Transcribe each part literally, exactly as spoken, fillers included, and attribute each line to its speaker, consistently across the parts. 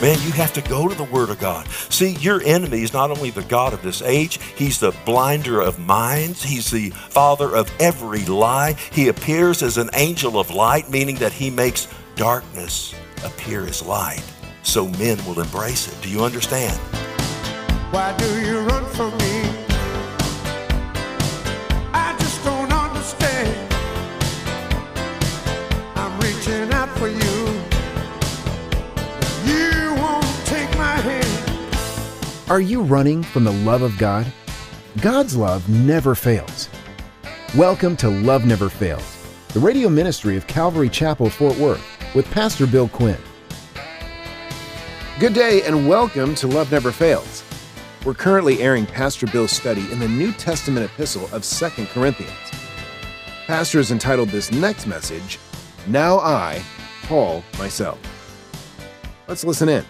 Speaker 1: Man, you have to go to the Word of God. See, your enemy is not only the God of this age, he's the blinder of minds. He's the father of every lie. He appears as an angel of light, meaning that he makes darkness appear as light, so men will embrace it. Do you understand?
Speaker 2: Why do you run from me? I just don't understand. I'm reaching out for you. You won't take my hand.
Speaker 3: Are you running from the love of God? God's love never fails. Welcome to Love Never Fails, the radio ministry of Calvary Chapel, Fort Worth, with Pastor Bill Quinn. Good day and welcome to Love Never Fails. We're currently airing Pastor Bill's study in the New Testament epistle of Second Corinthians. Pastor has entitled this next message, Now I, Paul, Myself. Let's listen in.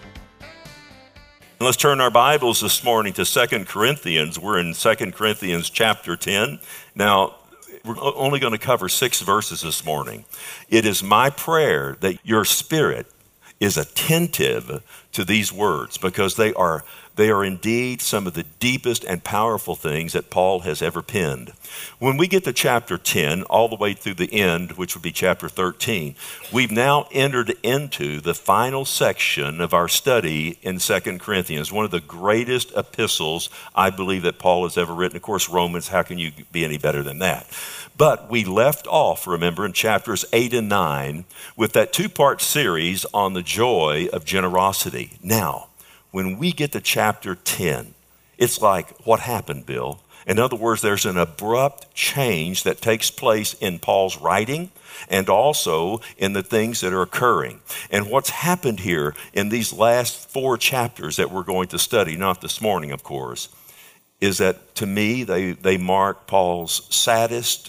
Speaker 1: Let's turn our Bibles this morning to Second Corinthians. We're in Second Corinthians chapter ten. Now, we're only going to cover six verses this morning. It is my prayer that your spirit is attentive to these words, because they are they are indeed some of the deepest and powerful things that Paul has ever penned. When we get to chapter ten, all the way through the end, which would be chapter thirteen, we've now entered into the final section of our study in Second Corinthians, one of the greatest epistles I believe that Paul has ever written. Of course, Romans, how can you be any better than that? But we left off, remember, in chapters eight and nine with that two-part series on the joy of generosity. Now, when we get to chapter ten, it's like, what happened, Bill? In other words, there's an abrupt change that takes place in Paul's writing and also in the things that are occurring. And what's happened here in these last four chapters that we're going to study, not this morning, of course, is that to me, they, they mark Paul's saddest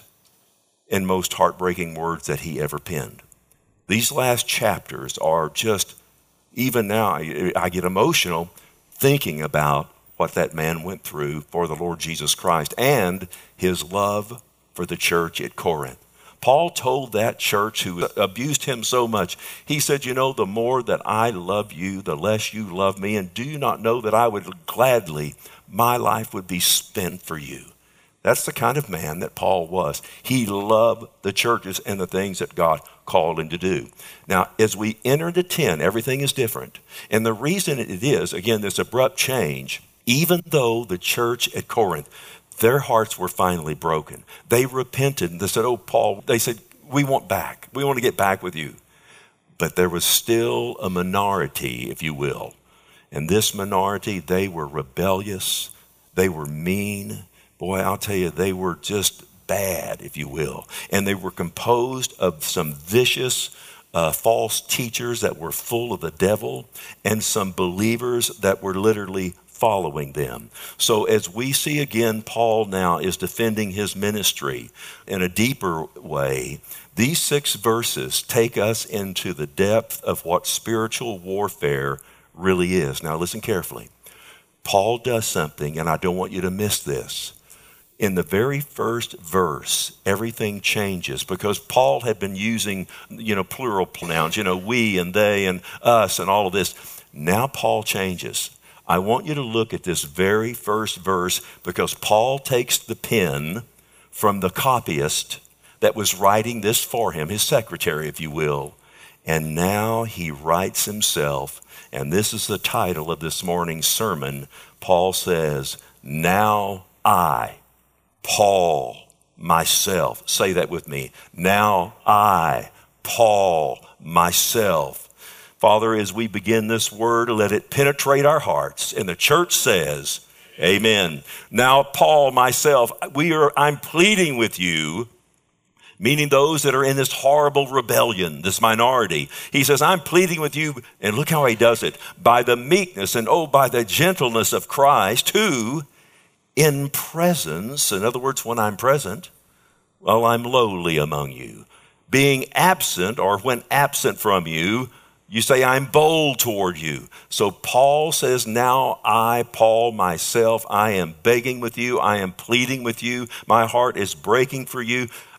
Speaker 1: and most heartbreaking words that he ever penned. These last chapters are just, even now, I, I get emotional thinking about what that man went through for the Lord Jesus Christ and his love for the church at Corinth. Paul told that church who abused him so much, he said, you know, the more that I love you, the less you love me, and do you not know that I would gladly, my life would be spent for you. That's the kind of man that Paul was. He loved the churches and the things that God called him to do. Now, as we enter into ten, everything is different. And the reason it is, again, this abrupt change, even though the church at Corinth, their hearts were finally broken. They repented and they said, oh, Paul, they said, we want back. We want to get back with you. But there was still a minority, if you will. And this minority, they were rebellious. They were mean. Boy, I'll tell you, they were just bad, if you will. And they were composed of some vicious uh, false teachers that were full of the devil and some believers that were literally following them. So as we see again, Paul now is defending his ministry in a deeper way. These six verses take us into the depth of what spiritual warfare really is. Now listen carefully. Paul does something, and I don't want you to miss this. In the very first verse, everything changes because Paul had been using, you know, plural pronouns, you know, we and they and us and all of this. Now Paul changes. I want you to look at this very first verse because Paul takes the pen from the copyist that was writing this for him, his secretary, if you will, and now he writes himself, and this is the title of this morning's sermon. Paul says, now I, Paul, myself. Say that with me. Now I, Paul, myself. Father, as we begin this word, let it penetrate our hearts. And the church says, amen. Now, Paul, myself, we are, I'm pleading with you, meaning those that are in this horrible rebellion, this minority. He says, I'm pleading with you, and look how he does it, by the meekness and oh, by the gentleness of Christ, who in presence, in other words, when I'm present, well, I'm lowly among you. Being absent, or when absent from you, you say, I'm bold toward you. So Paul says, now I, Paul, myself, I am begging with you. I am pleading with you. My heart is breaking for you.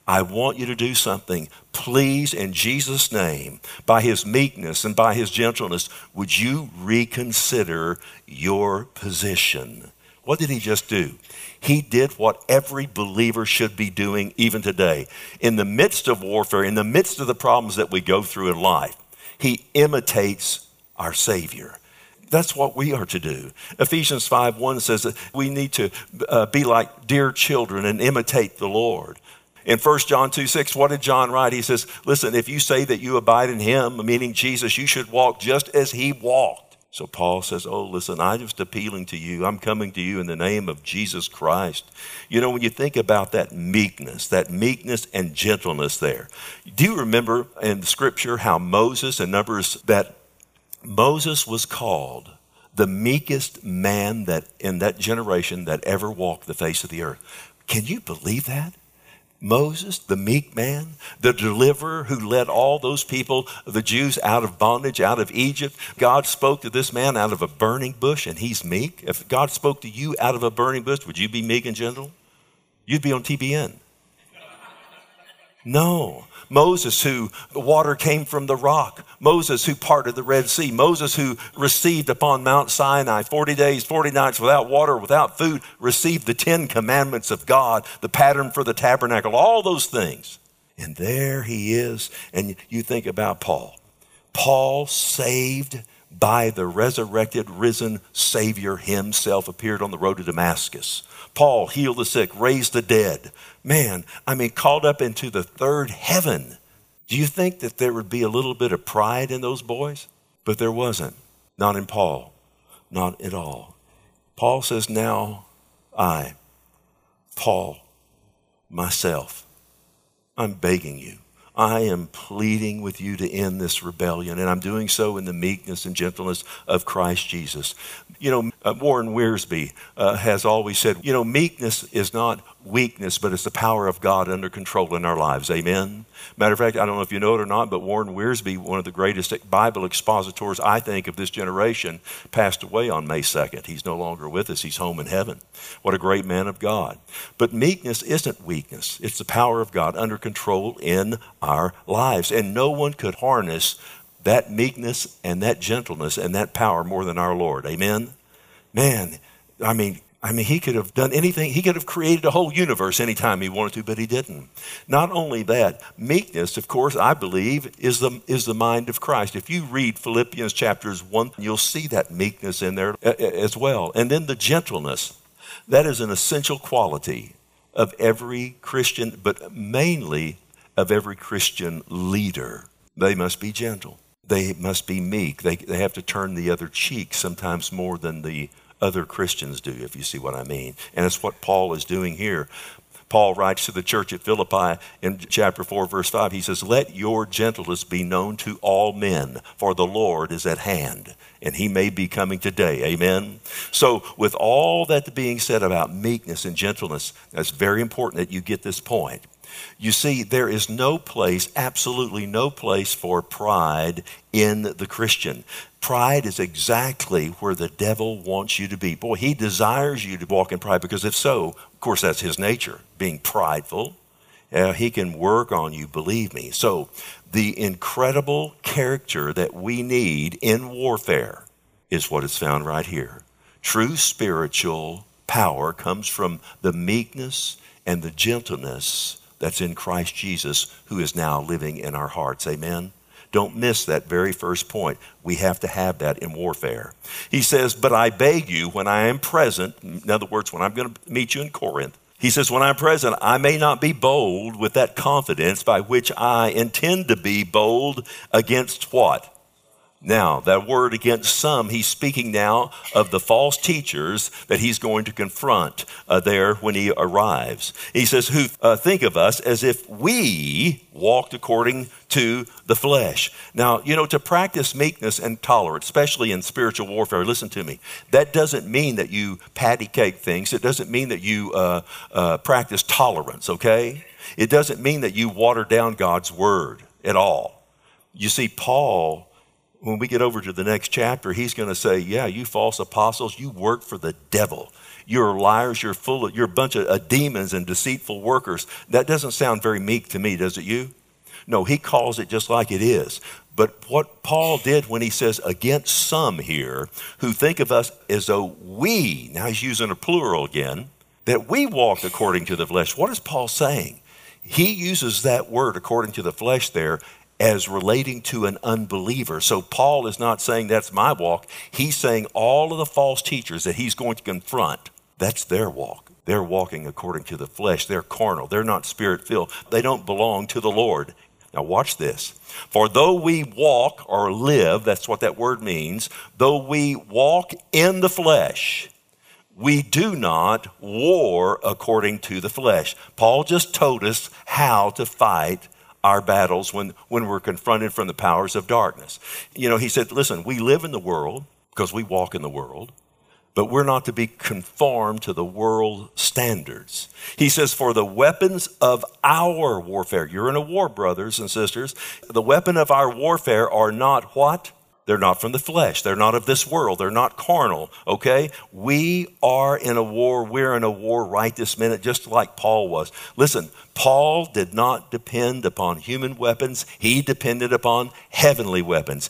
Speaker 1: I want you to do something. Please, in Jesus' name, by his meekness and by his gentleness, would you reconsider your position? What did he just do? He did what every believer should be doing even today. In the midst of warfare, in the midst of the problems that we go through in life, he imitates our Savior. That's what we are to do. Ephesians five one says that we need to uh, be like dear children and imitate the Lord. In First John two six, what did John write? He says, listen, if you say that you abide in him, meaning Jesus, you should walk just as he walked. So Paul says, oh, listen, I'm just appealing to you. I'm coming to you in the name of Jesus Christ. You know, when you think about that meekness, that meekness and gentleness there, do you remember in the scripture how Moses, in Numbers, that Moses was called the meekest man that in that generation that ever walked the face of the earth? Can you believe that? Moses, the meek man, the deliverer who led all those people, the Jews, out of bondage, out of Egypt. God spoke to this man out of a burning bush, and he's meek. If God spoke to you out of a burning bush, would you be meek and gentle? You'd be on T B N. No. Moses, who the water came from the rock. Moses, who parted the Red Sea. Moses, who received upon Mount Sinai forty days, forty nights without water, without food, received the Ten Commandments of God, the pattern for the tabernacle, all those things. And there he is. And you think about Paul. Paul, saved by the resurrected, risen Savior himself, appeared on the road to Damascus. Paul healed the sick, raised the dead. Man, I mean, called up into the third heaven. Do you think that there would be a little bit of pride in those boys? But there wasn't. Not in Paul. Not at all. Paul says, now I, Paul, myself, I'm begging you. I am pleading with you to end this rebellion, and I'm doing so in the meekness and gentleness of Christ Jesus. You know, uh, Warren Wiersbe uh, has always said, you know, meekness is not weakness, but it's the power of God under control in our lives. Amen? Matter of fact, I don't know if you know it or not, but Warren Wiersbe, one of the greatest Bible expositors, I think, of this generation, passed away on May second. He's no longer with us. He's home in heaven. What a great man of God. But meekness isn't weakness. It's the power of God under control in our lives. And no one could harness that meekness and that gentleness and that power more than our Lord. Amen? Man, I mean, I mean, he could have done anything. He could have created a whole universe anytime he wanted to, but he didn't. Not only that, meekness, of course, I believe, is the, is the mind of Christ. If you read Philippians chapters one, you'll see that meekness in there as well. And then the gentleness. That is an essential quality of every Christian, but mainly of every Christian leader. They must be gentle. They must be meek. They, they have to turn the other cheek sometimes more than the other Christians do, if you see what I mean. And it's what Paul is doing here. Paul writes to the church at Philippi in chapter four, verse five. He says, let your gentleness be known to all men, for the Lord is at hand, and he may be coming today. Amen? So with all that being said about meekness and gentleness, it's very important that you get this point. You see, there is no place, absolutely no place for pride in the Christian. Pride is exactly where the devil wants you to be. Boy, he desires you to walk in pride because if so, of course, that's his nature, being prideful. Uh, he can work on you, believe me. So the incredible character that we need in warfare is what is found right here. True spiritual power comes from the meekness and the gentleness that's in Christ Jesus, who is now living in our hearts. Amen? Don't miss that very first point. We have to have that in warfare. He says, but I beg you, when I am present, in other words, when I'm going to meet you in Corinth, he says, when I'm present, I may not be bold with that confidence by which I intend to be bold against what? Now, that word against some, he's speaking now of the false teachers that he's going to confront uh, there when he arrives. He says, who uh, think of us as if we walked according to the flesh. Now, you know, to practice meekness and tolerance, especially in spiritual warfare, listen to me, that doesn't mean that you patty cake things. It doesn't mean that you uh, uh, practice tolerance, okay? It doesn't mean that you water down God's word at all. You see, Paul, when we get over to the next chapter, he's going to say, yeah, you false apostles, you work for the devil. You're liars, you're full of, you're a bunch of uh, demons and deceitful workers. That doesn't sound very meek to me, does it you? No, he calls it just like it is. But what Paul did when he says against some here who think of us as though we, now he's using a plural again, that we walked according to the flesh. What is Paul saying? He uses that word according to the flesh there as relating to an unbeliever. So Paul is not saying that's my walk. He's saying all of the false teachers that he's going to confront, that's their walk. They're walking according to the flesh. They're carnal. They're not spirit-filled. They don't belong to the Lord. Now watch this. For though we walk or live, that's what that word means, though we walk in the flesh, we do not war according to the flesh. Paul just told us how to fight our battles when, when we're confronted from the powers of darkness. You know, he said, listen, we live in the world because we walk in the world, but we're not to be conformed to the world standards. He says, for the weapons of our warfare, you're in a war, brothers and sisters, the weapon of our warfare are not what? They're not from the flesh. They're not of this world. They're not carnal, okay? We are in a war. We're in a war right this minute, just like Paul was. Listen, Paul did not depend upon human weapons. He depended upon heavenly weapons.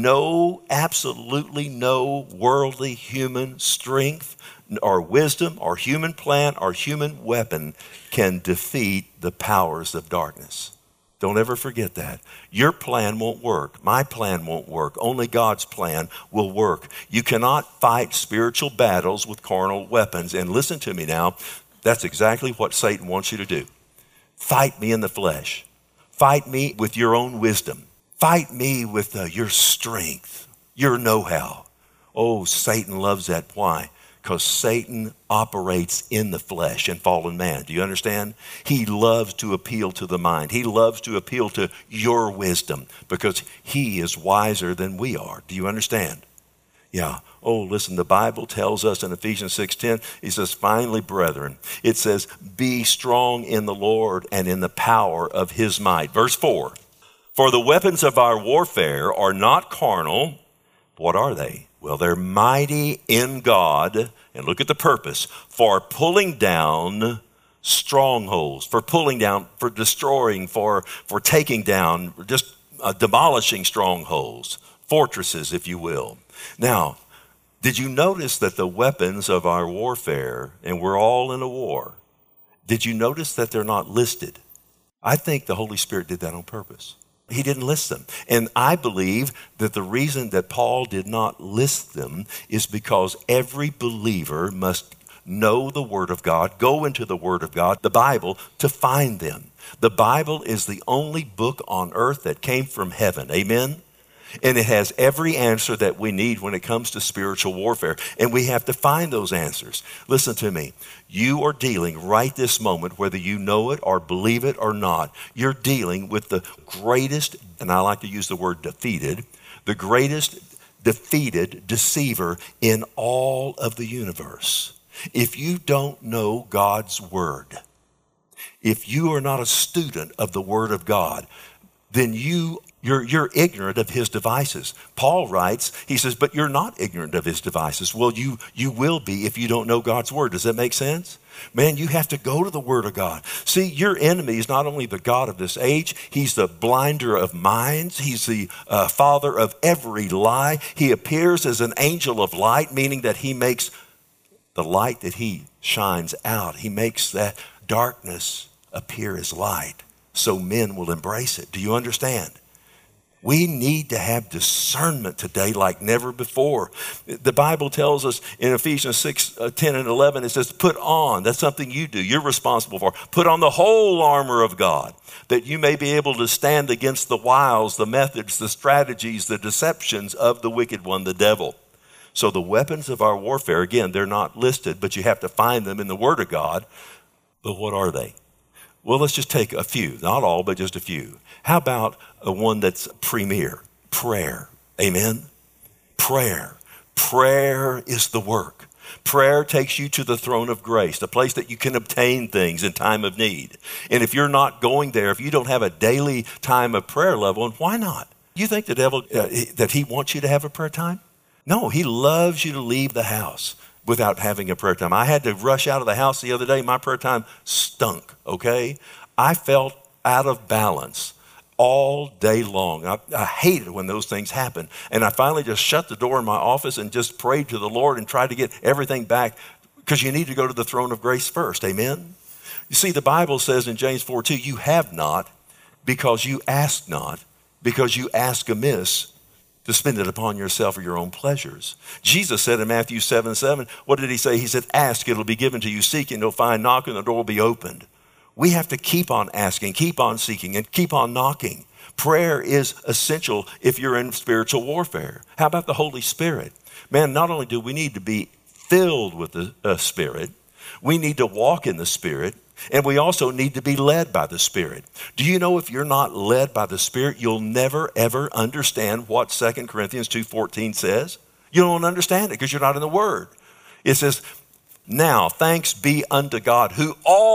Speaker 1: No, absolutely no worldly human strength or wisdom or human plan or human weapon can defeat the powers of darkness. Don't ever forget that. Your plan won't work. My plan won't work. Only God's plan will work. You cannot fight spiritual battles with carnal weapons. And listen to me now. That's exactly what Satan wants you to do. Fight me in the flesh. Fight me with your own wisdom. Fight me with uh, your strength, your know-how. Oh, Satan loves that. Why? Because Satan operates in the flesh and fallen man. Do you understand? He loves to appeal to the mind. He loves to appeal to your wisdom because he is wiser than we are. Do you understand? Yeah. Oh, listen, the Bible tells us in Ephesians six ten, it says, finally, brethren, it says, be strong in the Lord and in the power of his might. Verse four, for the weapons of our warfare are not carnal. What are they? Well, they're mighty in God, and look at the purpose, for pulling down strongholds, for pulling down, for destroying, for, for taking down, just uh, demolishing strongholds, fortresses, if you will. Now, did you notice that the weapons of our warfare, and we're all in a war, did you notice that they're not listed? I think the Holy Spirit did that on purpose. He didn't list them. And I believe that the reason that Paul did not list them is because every believer must know the Word of God, go into the Word of God, the Bible, to find them. The Bible is the only book on earth that came from heaven. Amen? And it has every answer that we need when it comes to spiritual warfare. And we have to find those answers. Listen to me. You are dealing right this moment, whether you know it or believe it or not, you're dealing with the greatest, and I like to use the word defeated, the greatest defeated deceiver in all of the universe. If you don't know God's Word, if you are not a student of the Word of God, then you You're, you're ignorant of his devices. Paul writes, he says, but you're not ignorant of his devices. Well, you, you will be if you don't know God's Word. Does that make sense? Man, you have to go to the Word of God. See, your enemy is not only the God of this age, he's the blinder of minds. He's the uh, father of every lie. He appears as an angel of light, meaning that he makes the light that he shines out. He makes that darkness appear as light so men will embrace it. Do you understand? We need to have discernment today like never before. The Bible tells us in Ephesians six, ten and eleven, it says, put on, that's something you do, you're responsible for. Put on the whole armor of God, that you may be able to stand against the wiles, the methods, the strategies, the deceptions of the wicked one, the devil. So the weapons of our warfare, again, they're not listed, but you have to find them in the Word of God. But what are they? Well, let's just take a few, not all, but just a few. How about a one that's premier? Prayer. Amen? Prayer. Prayer is the work. Prayer takes you to the throne of grace, the place that you can obtain things in time of need. And if you're not going there, if you don't have a daily time of prayer level, and why not? You think the devil, uh, that he wants you to have a prayer time? No, he loves you to leave the house without having a prayer time. I had to rush out of the house the other day. My prayer time stunk, okay? I felt out of balance all day long. I, I hated when those things happen. And I finally just shut the door in my office and just prayed to the Lord and tried to get everything back, because you need to go to the throne of grace first, amen? You see, the Bible says in James four two, you have not because you ask not, because you ask amiss, to spend it upon yourself or your own pleasures. Jesus said in Matthew seven seven, what did he say? He said, ask, it'll be given to you. Seek, and you'll find. Knock, and the door will be opened. We have to keep on asking, keep on seeking, and keep on knocking. Prayer is essential if you're in spiritual warfare. How about the Holy Spirit? Man, not only do we need to be filled with the uh, Spirit, we need to walk in the Spirit, and we also need to be led by the Spirit. Do you know if you're not led by the Spirit, you'll never, ever understand what Second Corinthians two fourteen says? You don't understand it because you're not in the Word. It says, now thanks be unto God who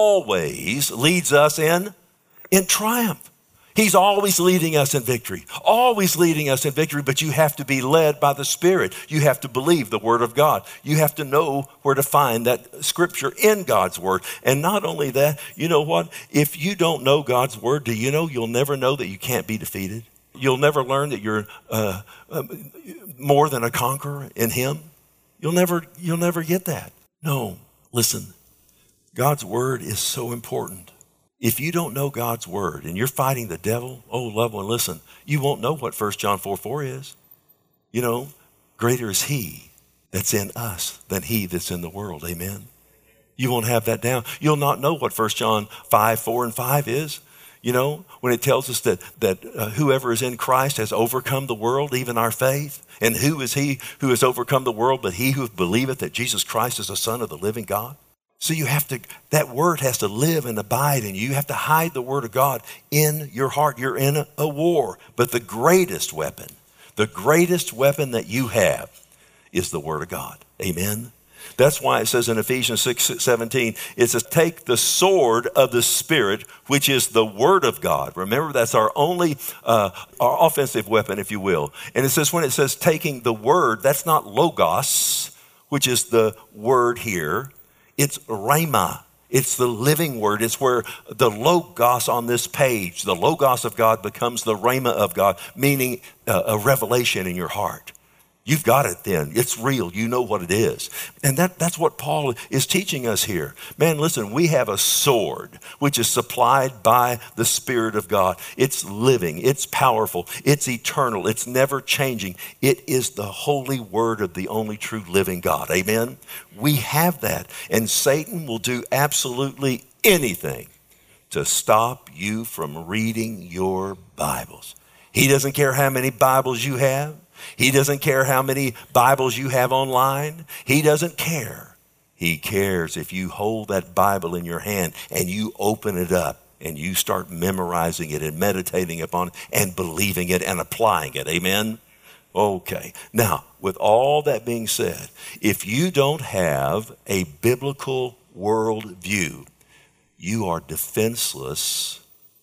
Speaker 1: always leads us in, in triumph. He's always leading us in victory, always leading us in victory, but you have to be led by the Spirit. You have to believe the Word of God. You have to know where to find that scripture in God's Word. And not only that, you know what? If you don't know God's Word, do you know you'll never know that you can't be defeated? You'll never learn that you're uh, uh, more than a conqueror in Him. You'll never, you'll never get that. No, listen, God's Word is so important. If you don't know God's Word and you're fighting the devil, oh, loved one, listen, you won't know what First John four four is. You know, greater is He that's in us than he that's in the world, amen? You won't have that down. You'll not know what First John five, four and five is. You know, when it tells us that, that uh, whoever is in Christ has overcome the world, even our faith. And who is he who has overcome the world but he who believeth that Jesus Christ is the Son of the living God? So you have to, that word has to live and abide in you. You have to hide the word of God in your heart. You're in a, a war. But the greatest weapon, the greatest weapon that you have is the word of God. Amen? That's why it says in Ephesians six seventeen, it says, take the sword of the Spirit, which is the word of God. Remember, that's our only, uh, our offensive weapon, if you will. And it says, when it says taking the word, that's not logos, which is the word here. It's rhema. It's the living word. It's where the logos on this page, the logos of God becomes the rhema of God, meaning uh, a revelation in your heart. You've got it then. It's real. You know what it is. And that, that's what Paul is teaching us here. Man, listen, we have a sword which is supplied by the Spirit of God. It's living. It's powerful. It's eternal. It's never changing. It is the holy word of the only true living God. Amen? We have that. And Satan will do absolutely anything to stop you from reading your Bibles. He doesn't care how many Bibles you have. He doesn't care how many Bibles you have online. He doesn't care. He cares if you hold that Bible in your hand and you open it up and you start memorizing it and meditating upon it and believing it and applying it. Amen? Okay. Now, with all that being said, if you don't have a biblical worldview, you are defenseless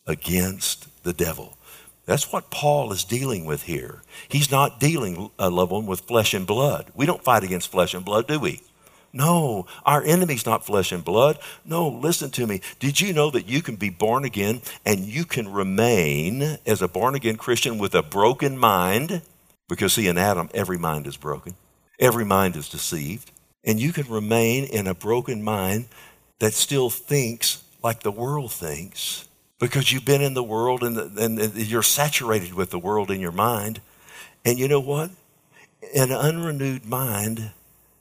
Speaker 1: against the devil. That's what Paul is dealing with here. He's not dealing, uh, loved one, with flesh and blood. We don't fight against flesh and blood, do we? No, our enemy's not flesh and blood. No, listen to me. Did you know that you can be born again and you can remain as a born again Christian with a broken mind? Because see, in Adam, every mind is broken. Every mind is deceived. And you can remain in a broken mind that still thinks like the world thinks. Because you've been in the world and, the, and you're saturated with the world in your mind. And you know what? An unrenewed mind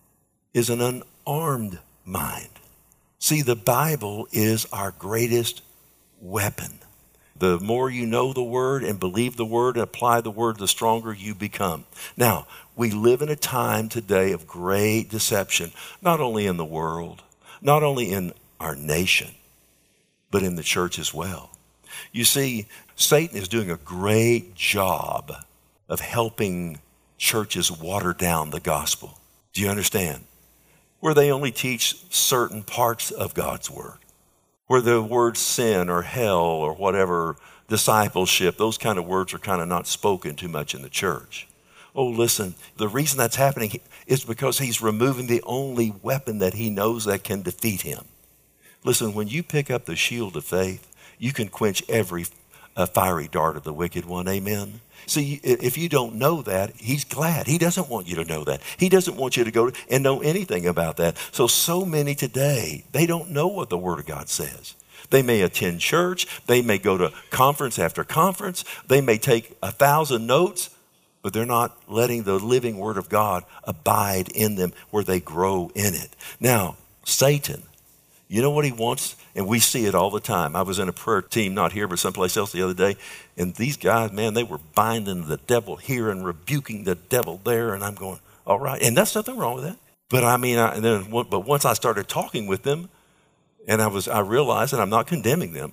Speaker 1: is an unarmed mind. See, the Bible is our greatest weapon. The more you know the word and believe the word and apply the word, the stronger you become. Now, we live in a time today of great deception, not only in the world, not only in our nation, but in the church as well. You see, Satan is doing a great job of helping churches water down the gospel. Do you understand? Where they only teach certain parts of God's word. Where the word sin or hell or whatever discipleship, those kind of words are kind of not spoken too much in the church. Oh, listen, the reason that's happening is because he's removing the only weapon that he knows that can defeat him. Listen, when you pick up the shield of faith, you can quench every uh, fiery dart of the wicked one. Amen. See, if you don't know that, he's glad. He doesn't want you to know that. He doesn't want you to go and know anything about that. So, so many today, they don't know what the Word of God says. They may attend church. They may go to conference after conference. They may take a thousand notes, but they're not letting the living Word of God abide in them where they grow in it. Now, Satan, you know what he wants? And we see it all the time. I was in a prayer team, not here, but someplace else the other day. And these guys, man, they were binding the devil here and rebuking the devil there. And I'm going, all right. And that's nothing wrong with that. But I mean, I, and then, but once I started talking with them, and I was, I realized, and I'm not condemning them,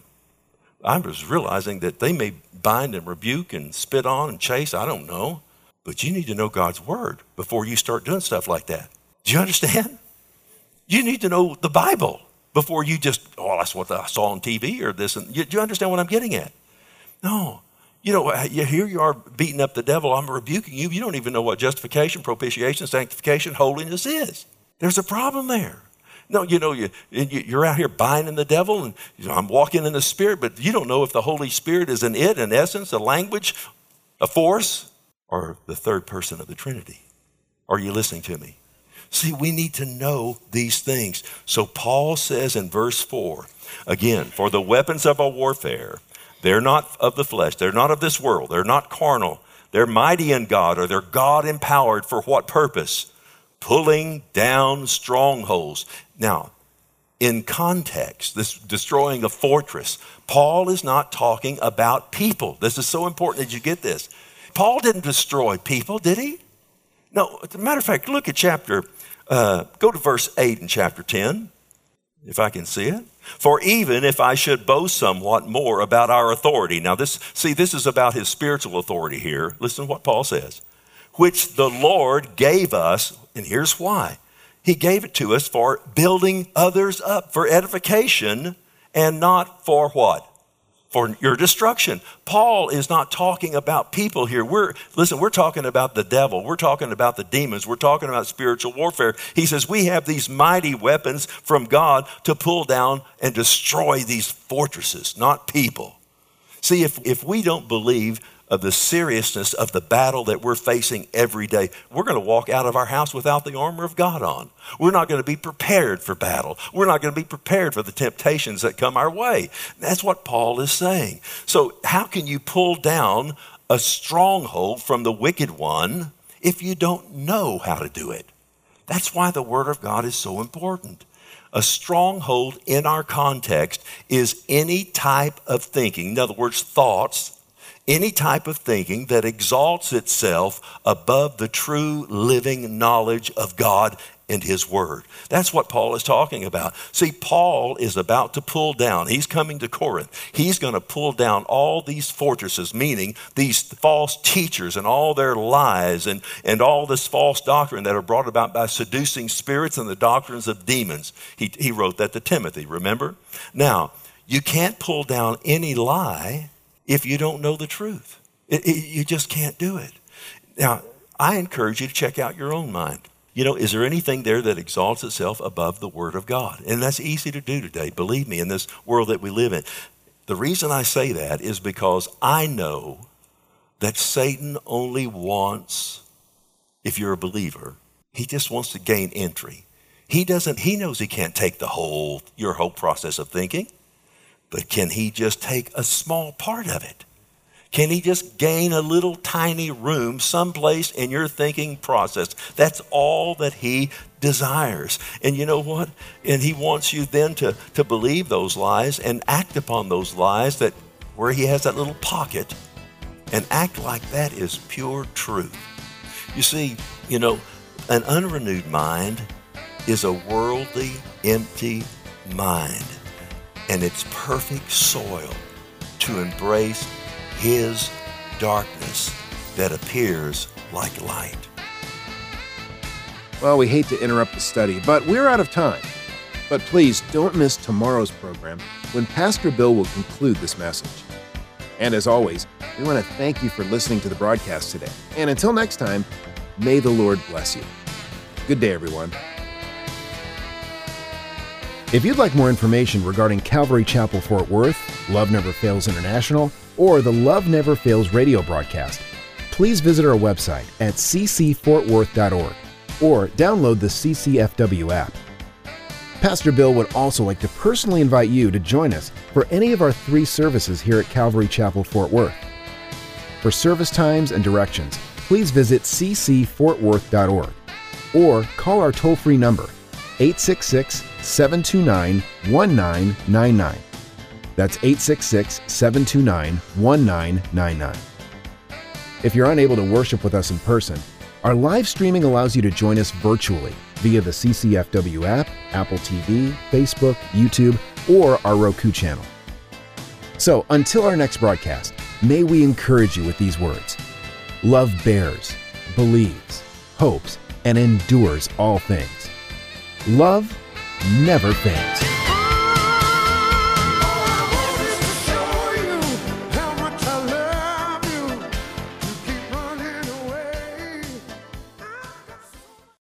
Speaker 1: I was realizing that they may bind and rebuke and spit on and chase. I don't know. But you need to know God's word before you start doing stuff like that. Do you understand? You need to know the Bible before you just, oh, that's what I saw on T V or this. And you, do you understand what I'm getting at? No. You know, here you are beating up the devil. I'm rebuking you. You don't even know what justification, propitiation, sanctification, holiness is. There's a problem there. No, you know, you, you're out here binding the devil, and you know, I'm walking in the Spirit, but you don't know if the Holy Spirit is an it, an essence, a language, a force, or the third person of the Trinity. Are you listening to me? See, we need to know these things. So Paul says in verse four, again, for the weapons of our warfare, they're not of the flesh. They're not of this world. They're not carnal. They're mighty in God, or they're God-empowered for what purpose? Pulling down strongholds. Now, in context, this destroying a fortress, Paul is not talking about people. This is so important that you get this. Paul didn't destroy people, did he? No, as a matter of fact, look at chapter, uh, go to verse eight in chapter ten, if I can see it. For even if I should boast somewhat more about our authority. Now this, see, this is about his spiritual authority here. Listen to what Paul says. Which the Lord gave us, and here's why. He gave it to us for building others up, for edification, and not for what? For your destruction. Paul is not talking about people here. We're, listen, we're talking about the devil. We're talking about the demons. We're talking about spiritual warfare. He says we have these mighty weapons from God to pull down and destroy these fortresses, not people. See, if, if we don't believe of the seriousness of the battle that we're facing every day, we're going to walk out of our house without the armor of God on. We're not going to be prepared for battle. We're not going to be prepared for the temptations that come our way. That's what Paul is saying. So how can you pull down a stronghold from the wicked one if you don't know how to do it? That's why the Word of God is so important. A stronghold in our context is any type of thinking, in other words, thoughts, any type of thinking that exalts itself above the true living knowledge of God and His Word. That's what Paul is talking about. See, Paul is about to pull down. He's coming to Corinth. He's going to pull down all these fortresses, meaning these false teachers and all their lies and, and all this false doctrine that are brought about by seducing spirits and the doctrines of demons. He, he wrote that to Timothy, remember? Now, you can't pull down any lie if you don't know the truth. It, it, you just can't do it. Now, I encourage you to check out your own mind. You know, is there anything there that exalts itself above the Word of God? And that's easy to do today, believe me, in this world that we live in. The reason I say that is because I know that Satan only wants, if you're a believer, he just wants to gain entry. He doesn't, he knows he can't take the whole, your whole process of thinking. But can he just take a small part of it? Can he just gain a little tiny room someplace in your thinking process? That's all that he desires. And you know what? And he wants you then to, to believe those lies and act upon those lies that where he has that little pocket and act like that is pure truth. You see, you know, an unrenewed mind is a worldly, empty mind. And it's perfect soil to embrace His darkness that appears like light.
Speaker 3: Well, we hate to interrupt the study, but we're out of time. But please don't miss tomorrow's program when Pastor Bill will conclude this message. And as always, we want to thank you for listening to the broadcast today. And until next time, may the Lord bless you. Good day, everyone. If you'd like more information regarding Calvary Chapel Fort Worth, Love Never Fails International, or the Love Never Fails radio broadcast, please visit our website at c c fort worth dot org or download the C C F W app. Pastor Bill would also like to personally invite you to join us for any of our three services here at Calvary Chapel Fort Worth. For service times and directions, please visit c c fort worth dot org or call our toll-free number eight six six, seven two nine, one nine nine nine. That's eight six six, seven two nine, one nine nine nine. If you're unable to worship with us in person, our live streaming allows you to join us virtually via the C C F W app, Apple T V, Facebook, YouTube, or our Roku channel. So until our next broadcast, may we encourage you with these words. Love bears, believes, hopes, and endures all things. Love never fails.